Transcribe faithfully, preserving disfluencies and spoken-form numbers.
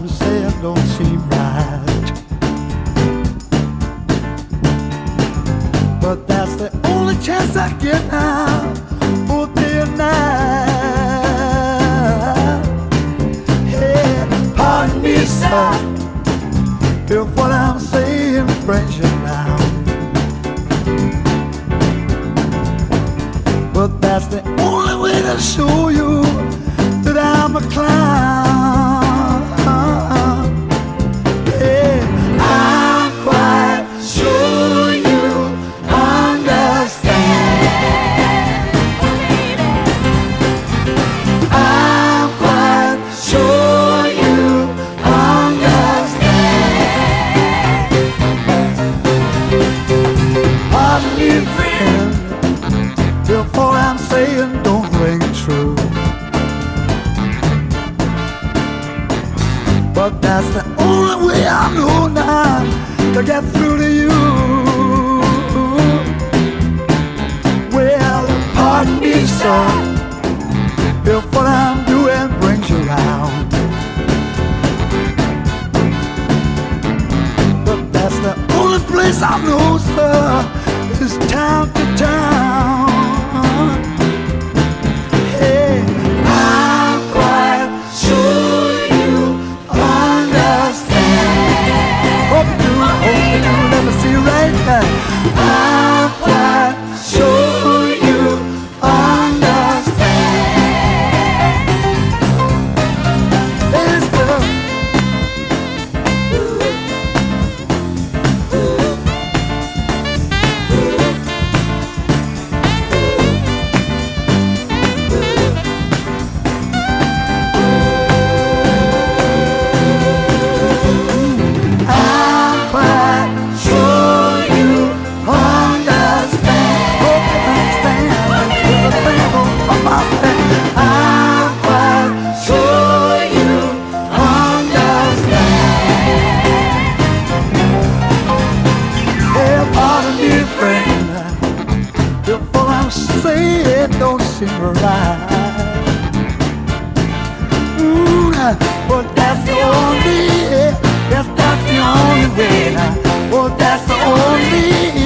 I'm saying don't seem right. But that's the only chance I get now, both day and night. Hey, pardon me, sir, if what I'm saying brings you down. But that's the only way to show you that I'm a clown. Hey, I'm quite sure you understand. I'm quite sure you understand. Pardon me, friend, if all I'm saying don't ring true. But that's the only way I know now to get through to you. Well, pardon me, sir, if what I'm doing brings you round. But that's the only place I know, sir, is town to town. Hey, I'm quite sure you understand. Hope you do, hope you do, let me see you right there. I'm quite sure you understand. Ladies, girl. It don't seem right. Ooh, but that's the only, yes, that's the only way. Well, that's the only